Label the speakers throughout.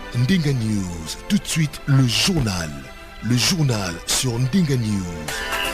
Speaker 1: Ndinga News, tout de suite le journal. Le journal sur Ndinga News.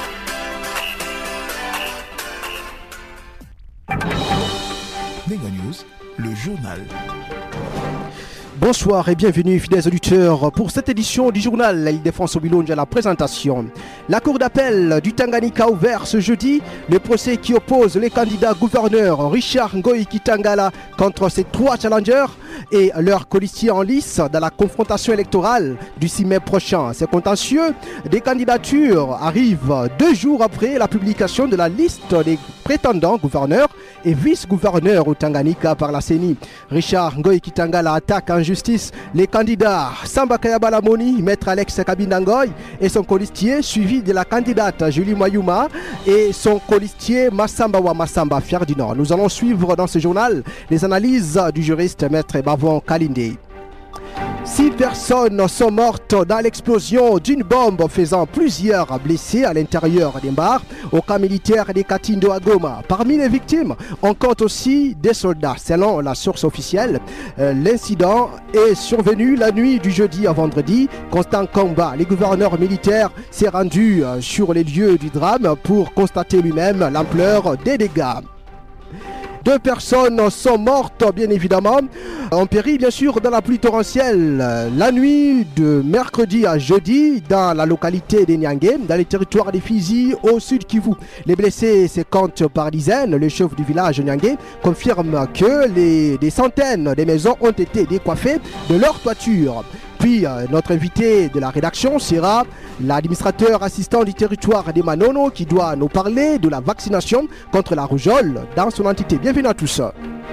Speaker 1: Ndinga News, le journal.
Speaker 2: Bonsoir et bienvenue fidèles auditeurs pour cette édition du journal Île-de-France Obilonge à la présentation. La cour d'appel du Tanganyika a ouvert ce jeudi le procès qui oppose les candidats gouverneurs Richard Ngoyi Kitangala contre ses 3 challengers et leurs colistiers en lice dans la confrontation électorale du 6 mai prochain. Ces contentieux des candidatures arrivent 2 jours après la publication de la liste des prétendants gouverneurs et vice-gouverneurs au Tanganyika par la CENI. Richard Ngoyi Kitangala attaque en justice les candidats Samba Kayabala Moni, Maître Alex Kabindangoy et son colistier, suivi de la candidate Julie Mayuma et son colistier Massamba wa Massamba Ferdinand. Nous allons suivre dans ce journal les analyses du juriste Maître Bavon Kalinde. 6 personnes sont mortes dans l'explosion d'une bombe faisant plusieurs blessés à l'intérieur d'un bar au camp militaire des Katindo à Goma. Parmi les victimes, on compte aussi des soldats. Selon la source officielle, l'incident est survenu la nuit du jeudi à vendredi. Constant Komba, le gouverneur militaire, s'est rendu sur les lieux du drame pour constater lui-même l'ampleur des dégâts. 2 personnes sont mortes, bien évidemment, en péri, bien sûr, dans la pluie torrentielle. La nuit de mercredi à jeudi, dans la localité de Nyangé, dans les territoires des Fizi, au sud Kivu. Les blessés se comptent par dizaines. Le chef du village Nyangé confirme que des centaines de maisons ont été décoiffées de leur toiture. Puis notre invité de la rédaction sera l'administrateur assistant du territoire des Manono qui doit nous parler de la vaccination contre la rougeole dans son entité. Bienvenue à tous.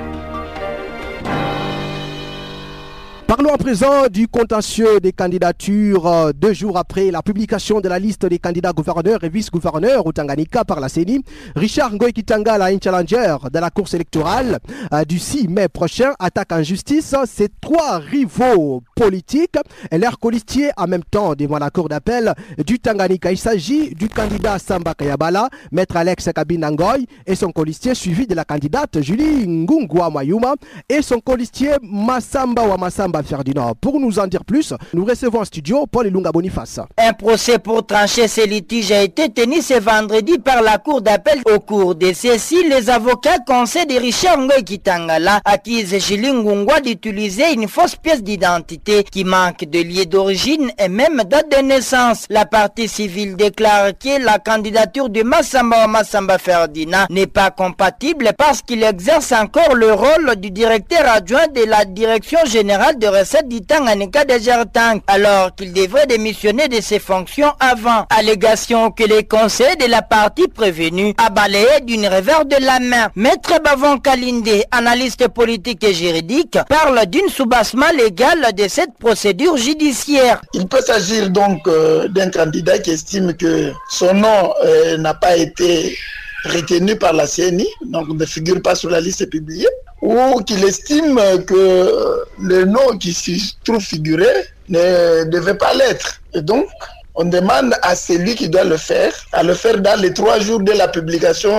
Speaker 2: Parlons à présent du contentieux des candidatures 2 jours après la publication de la liste des candidats gouverneurs et vice-gouverneurs au Tanganyika par la CENI. Richard Ngoyi Kitangala, un challenger de la course électorale du 6 mai prochain, attaque en justice ses 3 rivaux politiques et leurs colistiers en même temps devant la cour d'appel du Tanganyika. Il s'agit du candidat Samba Kayabala, Maître Alex Kabindangoy et son colistier suivi de la candidate Julie Ngungwa Mayuma et son colistier Massamba wa Massamba Ferdinand. Pour nous en dire plus, nous recevons en studio Paul Ilunga Boniface.
Speaker 3: Un procès pour trancher ces litiges a été tenu ce vendredi par la cour d'appel. Au cours de ceci, les avocats conseillent de Richard Ngoyi Kitangala accusent Julie Ngungwa d'utiliser une fausse pièce d'identité qui manque de lieu d'origine et même date de naissance. La partie civile déclare que la candidature de Massamba Ferdinand n'est pas compatible parce qu'il exerce encore le rôle du directeur adjoint de la direction générale de recettes du Tanganyika de Gertang, alors qu'il devrait démissionner de ses fonctions avant. Allégation que les conseils de la partie prévenue a balayé d'une revers de la main. Maître Bavon Kalinde, analyste politique et juridique, parle d'une soubassement légal de cette procédure judiciaire.
Speaker 4: Il peut s'agir donc d'un candidat qui estime que son nom n'a pas été retenu par la CENI, donc ne figure pas sur la liste publiée, ou qu'il estime que le nom qui s'y trouve figuré ne devait pas l'être. Et donc, on demande à celui qui doit le faire, à le faire dans les 3 jours de la publication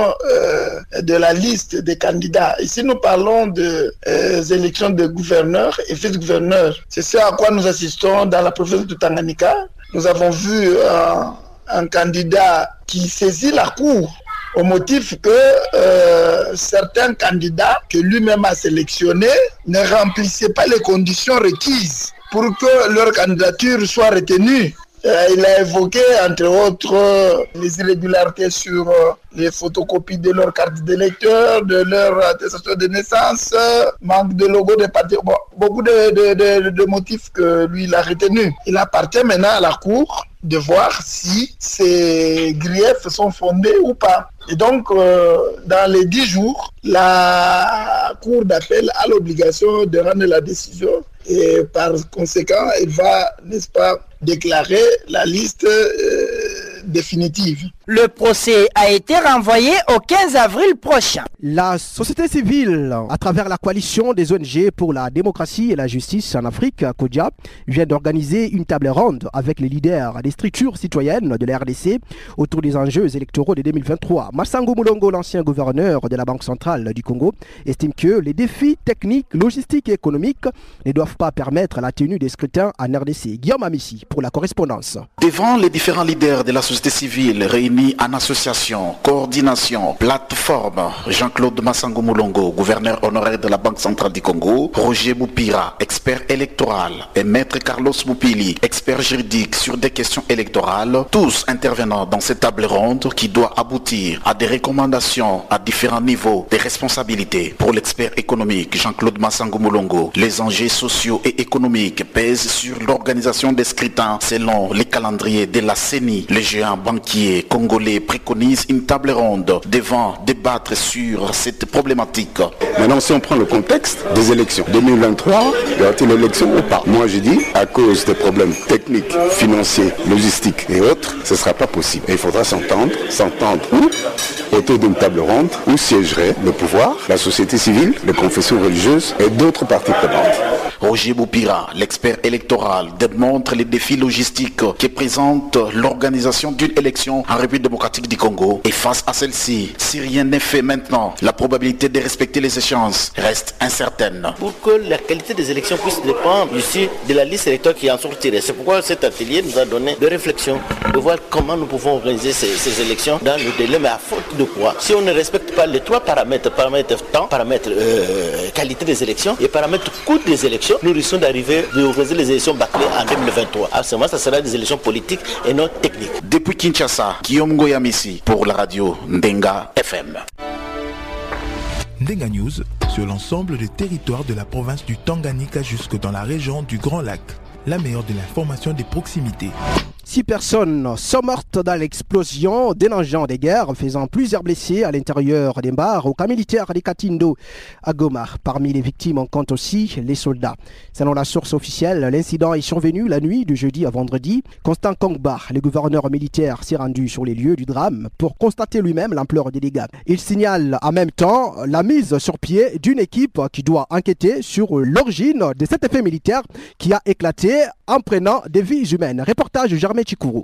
Speaker 4: de la liste des candidats. Ici, nous parlons des élections de gouverneurs et vice-gouverneurs. C'est ce à quoi nous assistons dans la province du Tanganyika. Nous avons vu un candidat qui saisit la cour au motif que certains candidats que lui-même a sélectionnés ne remplissaient pas les conditions requises pour que leur candidature soit retenue. Il a évoqué, entre autres, les irrégularités sur les photocopies de leur carte d'électeur, de leur attestation de naissance, manque de logo des partis, bon, beaucoup de motifs que lui il a retenus. Il appartient maintenant à la Cour de voir si ces griefs sont fondés ou pas. Et donc, dans les 10 jours, la Cour d'appel a l'obligation de rendre la décision et par conséquent, elle va, n'est-ce pas, déclarer la liste définitive.
Speaker 3: Le procès a été renvoyé au 15 avril prochain.
Speaker 2: La société civile, à travers la coalition des ONG pour la démocratie et la justice en Afrique, CODIA, vient d'organiser une table ronde avec les leaders des structures citoyennes de la RDC autour des enjeux électoraux de 2023. Massango Moulongo, l'ancien gouverneur de la Banque centrale du Congo, estime que les défis techniques, logistiques et économiques ne doivent pas permettre la tenue des scrutins en RDC. Guillaume Amissi pour la correspondance.
Speaker 5: Devant les différents leaders de la société civile réunis en association, coordination, plateforme, Jean-Claude Massango Moulongo, gouverneur honoraire de la Banque centrale du Congo, Roger Boupira, expert électoral, et Maître Carlos Boupili, expert juridique sur des questions électorales, tous intervenant dans cette table ronde qui doit aboutir à des recommandations à différents niveaux de responsabilité. Pour l'expert économique Jean-Claude Massango Moulongo, les enjeux sociaux et économiques pèsent sur l'organisation des scrutins selon les calendriers de la CENI. Les géants banquiers congolais préconisent une table ronde devant débattre sur cette problématique.
Speaker 6: Maintenant, si on prend le contexte des élections 2023, y aura-t-il élection ou pas? Moi, je dis, à cause des problèmes techniques, financiers, logistiques et autres, ce ne sera pas possible. Et il faudra s'entendre où? Autour d'une table ronde où siégerait le pouvoir, la société civile, les confessions religieuses et d'autres parties prenantes.
Speaker 5: Roger Boupira, l'expert électoral, démontre les défis logistiques que présente l'organisation d'une élection en République démocratique du Congo. Et face à celle-ci, si rien n'est fait maintenant, la probabilité de respecter les échéances reste incertaine.
Speaker 7: Pour que la qualité des élections puisse dépendre ici de la liste électorale qui en sortirait. C'est pourquoi cet atelier nous a donné des réflexions, de voir comment nous pouvons organiser ces élections dans le délai, mais à faute de quoi. Si on ne respecte pas les trois paramètres, paramètre temps, paramètre qualité des élections et paramètre coût des élections, nous risquons d'arriver à organiser les élections bâclées en 2023. À ce moment, ça sera des élections politiques et non techniques.
Speaker 5: Depuis Kinshasa, Guillaume Goyamissi pour la radio Ndenga FM.
Speaker 8: Ndenga News sur l'ensemble des territoires de la province du Tanganyika jusque dans la région du Grand Lac. La meilleure de l'information des proximités.
Speaker 2: 6 personnes sont mortes dans l'explosion d'un engin de guerre faisant plusieurs blessés à l'intérieur des bars au camp militaire de Katindo à Goma. Parmi les victimes, on compte aussi les soldats. Selon la source officielle, l'incident est survenu la nuit de jeudi à vendredi. Constant Kongba, le gouverneur militaire, s'est rendu sur les lieux du drame pour constater lui-même l'ampleur des dégâts. Il signale en même temps la mise sur pied d'une équipe qui doit enquêter sur l'origine de cet effet militaire qui a éclaté en prenant des vies humaines. Reportage Germain Chikourou.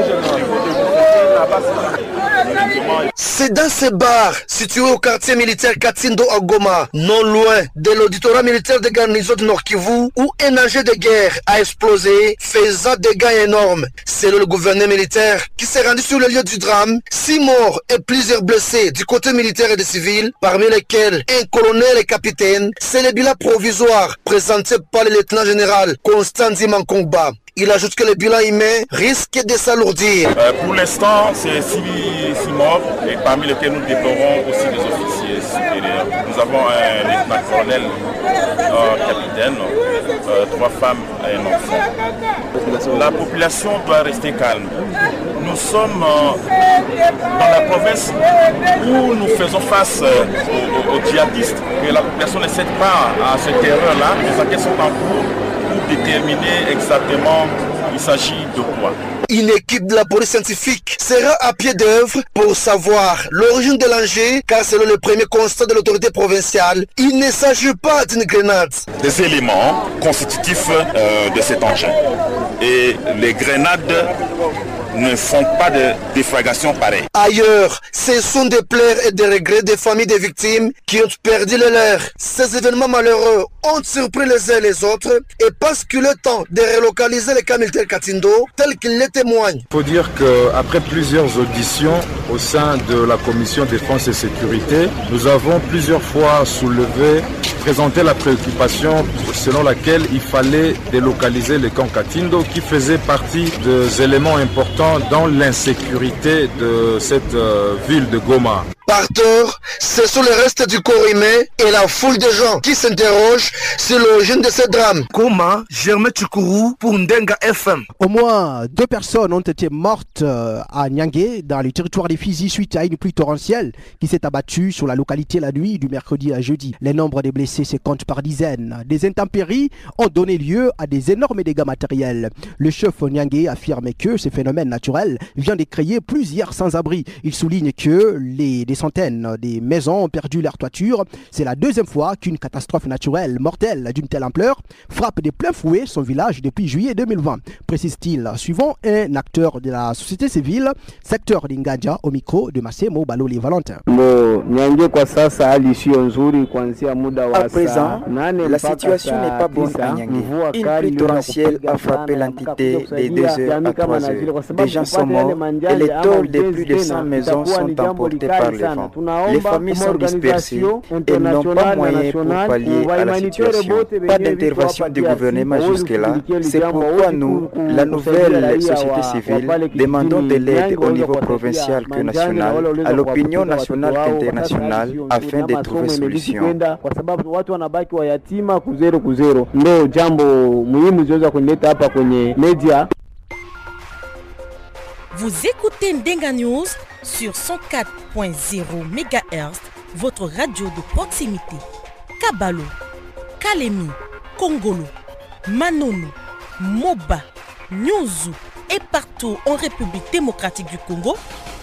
Speaker 9: C'est dans ce bar situé au quartier militaire Katindo à Goma, non loin de l'auditorat militaire de garnison du Nord Kivu, où un engin de guerre a explosé, faisant des dégâts énormes. Selon le gouverneur militaire qui s'est rendu sur le lieu du drame, 6 morts et plusieurs blessés du côté militaire et des civils, parmi lesquels un colonel et capitaine. C'est le bilan provisoire présenté par le lieutenant général Constant Kongba. Il ajoute que le bilan humain risque de s'alourdir.
Speaker 10: Pour l'instant, c'est 6 morts, et parmi lesquels nous déplorons aussi des officiers supérieurs. Nous avons un lieutenant-colonel, un capitaine, 3 femmes et un enfant. La population doit rester calme. Nous sommes dans la province où nous faisons face aux djihadistes, et la population ne cède pas à cette terreur-là. Les enquêtes sont en cours pour déterminer exactement il s'agit de quoi.
Speaker 9: Une équipe de la police scientifique sera à pied d'œuvre pour savoir l'origine de l'engin, car selon le premier constat de l'autorité provinciale, il ne s'agit pas d'une grenade.
Speaker 10: Des éléments constitutifs de cet engin. Et les grenades ne font pas de déflagration pareille.
Speaker 9: Ailleurs, ce sont des pleurs et des regrets des familles des victimes qui ont perdu le leur. Ces événements malheureux ont surpris les uns et les autres et parce qu'il est temps de relocaliser les camps militaires Katindo tel qu'ils les témoignent.
Speaker 11: Il faut dire qu'après plusieurs auditions au sein de la commission défense et sécurité, nous avons plusieurs fois présenté la préoccupation selon laquelle il fallait délocaliser les camps Katindo qui faisaient partie des éléments importants dans l'insécurité de cette ville de Goma.
Speaker 9: Par tort, ce sont les restes du corps humain et la foule de gens qui s'interrogent sur l'origine de ce drame. Comment Germain Tchoukourou pour Ndenga FM.
Speaker 2: Au moins 2 personnes ont été mortes à Niangué, dans le territoire des Fizi, suite à une pluie torrentielle qui s'est abattue sur la localité la nuit du mercredi à jeudi. Les nombres des blessés se comptent par dizaines. Des intempéries ont donné lieu à des énormes dégâts matériels. Le chef Niangué affirme que ce phénomène naturel vient de créer plusieurs sans-abri. Il souligne que des centaines de maisons ont perdu leur toiture. C'est la deuxième fois qu'une catastrophe naturelle mortelle d'une telle ampleur frappe de plein fouet son village depuis juillet 2020, précise-t-il, suivant un acteur de la société civile, secteur d'Ingadja, au micro de Massemo Baloli Valentin.
Speaker 12: À présent, la situation n'est pas bonne à Niangué. Une pluie torrentielle a frappé l'entité des 2 heures à 3 heures. Des gens sont morts et les tôles de plus de 100 maisons sont emportées par le vent. Les familles sont dispersées et n'ont pas moyen pour pallier à la situation. Pas d'intervention du gouvernement jusque-là. C'est pourquoi nous, la nouvelle société civile, demandons de l'aide au niveau provincial que national, à l'opinion nationale qu'internationale, afin de trouver solution.
Speaker 13: Vous écoutez Ndenga News sur 104.0 MHz, votre radio de proximité. Kabalo, Kalemi, Kongolo, Manono, Moba, Nyuzu et partout en République démocratique du Congo.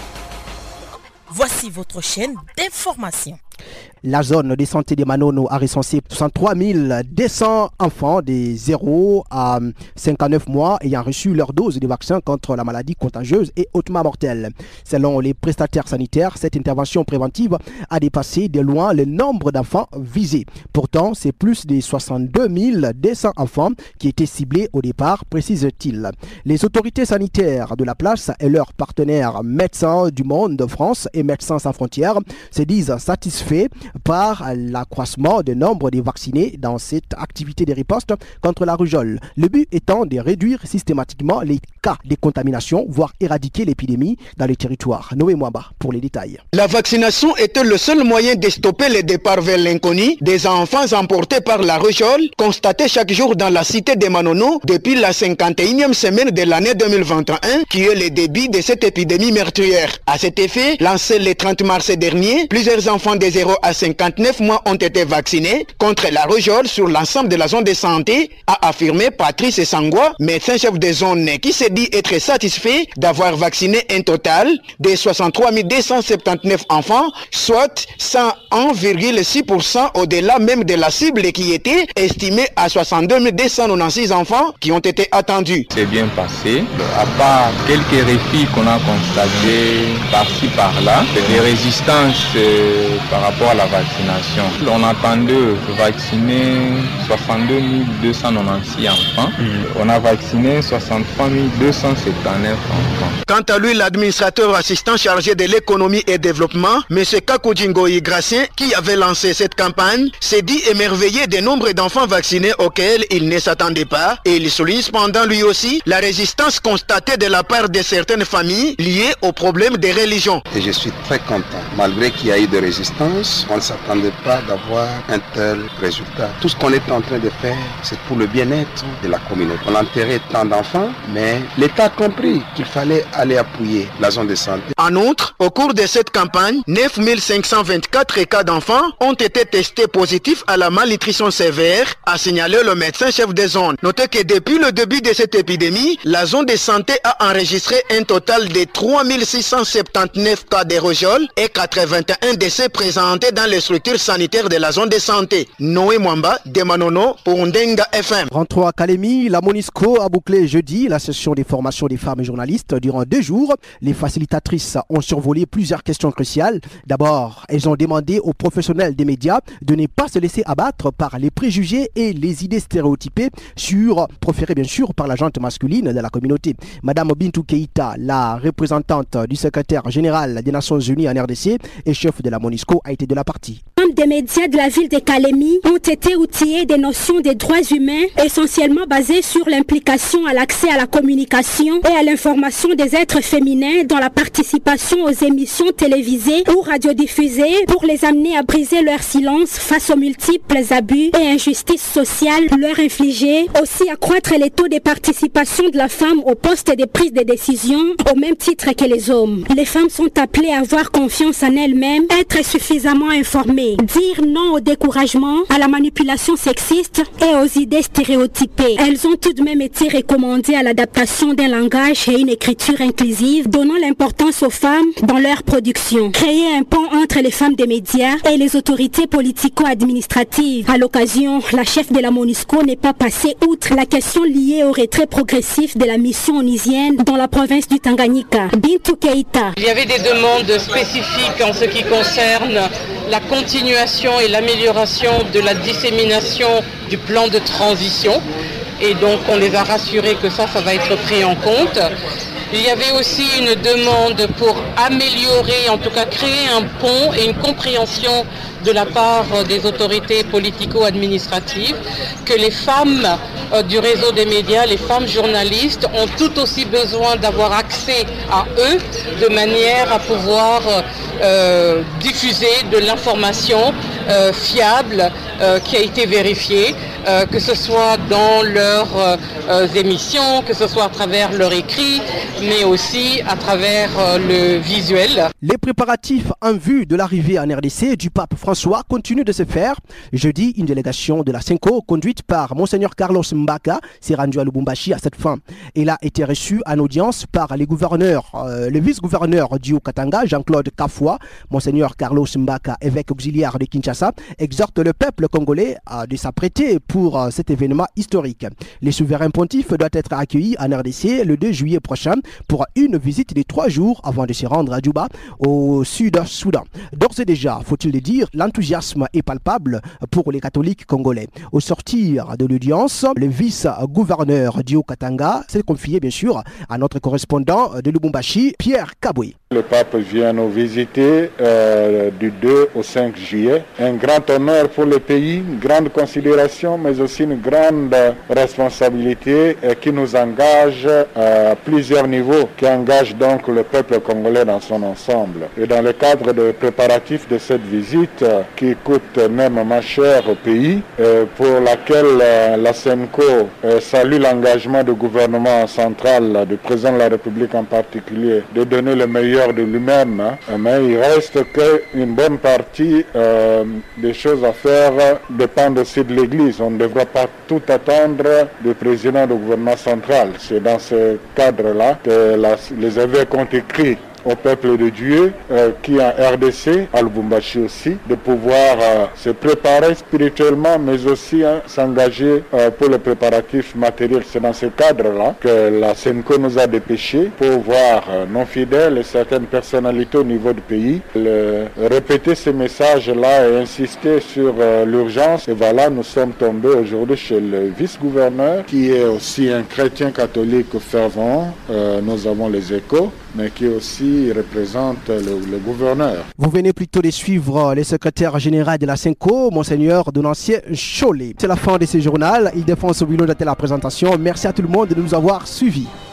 Speaker 13: Voici votre chaîne d'information.
Speaker 2: La zone de santé de Manono a recensé 63 200 enfants de 0 à 59 mois ayant reçu leur dose de vaccin contre la maladie contagieuse et hautement mortelle. Selon les prestataires sanitaires, cette intervention préventive a dépassé de loin le nombre d'enfants visés. Pourtant, c'est plus de 62 200 enfants qui étaient ciblés au départ, précise-t-il. Les autorités sanitaires de la place et leurs partenaires Médecins du Monde de France et Médecins sans frontières se disent satisfaits par l'accroissement du nombre de vaccinés dans cette activité de riposte contre la rougeole. Le but étant de réduire systématiquement les cas de contamination, voire éradiquer l'épidémie dans les territoires. Noé Mwamba pour les détails.
Speaker 9: La vaccination était le seul moyen de stopper le départ vers l'inconnu des enfants emportés par la rougeole, constaté chaque jour dans la cité de Manono depuis la 51e semaine de l'année 2021, qui est le début de cette épidémie meurtrière. À cet effet, lancé le 30 mars dernier, plusieurs enfants de 0 à 59 mois ont été vaccinés contre la rougeole sur l'ensemble de la zone de santé, a affirmé Patrice Sangwa, médecin chef de zone, qui s'est dit être satisfait d'avoir vacciné un total de 63 279 enfants, soit 101,6% au-delà même de la cible qui était estimée à 62 296 enfants qui ont été attendus.
Speaker 14: C'est bien passé, à part quelques refus qu'on a constatés par-ci par-là, des résistances par rapport à la vaccination. On attendait vacciner 62 296 enfants. On a vacciné 63 279 enfants.
Speaker 9: Quant à lui, l'administrateur assistant chargé de l'économie et développement, M. Kakudingo Gracien, qui avait lancé cette campagne, s'est dit émerveillé des nombres d'enfants vaccinés auxquels il ne s'attendait pas. Et il souligne cependant lui aussi la résistance constatée de la part de certaines familles liées aux problèmes de religion.
Speaker 6: Et je suis très content, malgré qu'il y a eu des résistances, on ne s'attendait pas d'avoir un tel résultat. Tout ce qu'on est en train de faire, c'est pour le bien-être de la communauté. On enterrait tant d'enfants, mais l'État a compris qu'il fallait aller appuyer la zone de santé.
Speaker 9: En outre, au cours de cette campagne, 9 524 cas d'enfants ont été testés positifs à la malnutrition sévère, a signalé le médecin chef de zone. Notez que depuis le début de cette épidémie, la zone de santé a enregistré un total de 3 679 cas de rougeole et 81 décès présentés dans les structures sanitaires de la zone de santé. Noé Mwamba, de Manono, pour Ndenga FM.
Speaker 2: Rentrons à Kalemi, la MONUSCO a bouclé jeudi la session des formations des femmes journalistes durant 2 jours. Les facilitatrices ont survolé plusieurs questions cruciales. D'abord, elles ont demandé aux professionnels des médias de ne pas se laisser abattre par les préjugés et les idées stéréotypées proférées bien sûr par la gente masculine de la communauté. Madame Bintou Keïta, la représentante du secrétaire général des Nations Unies en RDC et chef de la MONUSCO, a été de la partie.
Speaker 15: femmes des médias de la ville de Kalemi ont été outillées des notions des droits humains, essentiellement basées sur l'implication à l'accès à la communication et à l'information des êtres féminins dans la participation aux émissions télévisées ou radiodiffusées pour les amener à briser leur silence face aux multiples abus et injustices sociales leur infligées, aussi accroître les taux de participation de la femme au poste de prise de décision au même titre que les hommes. Les femmes sont appelées à avoir confiance en elles-mêmes, être suffisamment informées, dire non au découragement, à la manipulation sexiste et aux idées stéréotypées. Elles ont tout de même été recommandées à l'adaptation d'un langage et une écriture inclusive, donnant l'importance aux femmes dans leur production. Créer un pont entre les femmes des médias et les autorités politico-administratives. À l'occasion, la chef de la MONUSCO n'est pas passée outre la question liée au retrait progressif de la mission onusienne dans la province du Tanganyika. Bintou Keïta.
Speaker 16: Il y avait des demandes spécifiques en ce qui concerne la continuation et l'amélioration de la dissémination du plan de transition. Et donc on les a rassurés que ça va être pris en compte. Il y avait aussi une demande pour améliorer, en tout cas créer un pont et une compréhension de la part des autorités politico-administratives que les femmes du réseau des médias, les femmes journalistes ont tout aussi besoin d'avoir accès à eux de manière à pouvoir diffuser de l'information fiable qui a été vérifiée, que ce soit dans leurs émissions, que ce soit à travers leur écrit, mais aussi à travers le visuel.
Speaker 2: Les préparatifs en vue de l'arrivée en RDC du pape François continuent de se faire. Jeudi, une délégation de la SENCO conduite par Monseigneur Carlos Mbaka s'est rendue à Lubumbashi à cette fin. Elle a été reçue en audience par les gouverneurs, le vice-gouverneur du Haut-Katanga, Jean-Claude Kafoua. Monseigneur Carlos Mbaka, évêque auxiliaire de Kinshasa, exhorte le peuple congolais de s'apprêter pour cet événement historique. Les souverains pontifs doivent être accueillis en RDC le 2 juillet prochain pour une visite de 3 jours avant de se rendre à Djouba, au Sud-Soudan. D'ores et déjà, faut-il le dire, l'enthousiasme est palpable pour les catholiques congolais. Au sortir de l'audience, le vice-gouverneur du Haut-Katanga s'est confié bien sûr à notre correspondant de Lubumbashi, Pierre Kaboué.
Speaker 17: Le pape vient nous visiter du 2 au 5 juillet. Un grand honneur pour le pays, une grande considération, mais aussi une grande responsabilité qui nous engage à plusieurs niveaux, qui engage donc le peuple congolais dans son ensemble. Et dans le cadre des préparatifs de cette visite, qui coûte même moins cher au pays, pour laquelle la SENCO salue l'engagement du gouvernement central, du président de la République en particulier, de donner le meilleur de lui-même, mais il reste qu'une bonne partie des choses à faire dépendent aussi de l'Église. On ne devrait pas tout attendre du président du gouvernement central. C'est dans ce cadre-là que les évêques ont écrit au peuple de Dieu qui est en RDC, à Lubumbashi aussi, de pouvoir se préparer spirituellement, mais aussi s'engager pour le préparatif matériel. C'est dans ce cadre-là que la SENCO nous a dépêchés pour voir nos fidèles et certaines personnalités au niveau du pays répéter ces messages-là et insister sur l'urgence. Et voilà, nous sommes tombés aujourd'hui chez le vice-gouverneur, qui est aussi un chrétien catholique fervent. Nous avons les échos, mais qui aussi représente le gouverneur.
Speaker 2: Vous venez plutôt de suivre le secrétaire général de la SENCO, Monseigneur Donancier Cholet. C'est la fin de ce journal. Il défend ce bilan de la présentation. Merci à tout le monde de nous avoir suivis.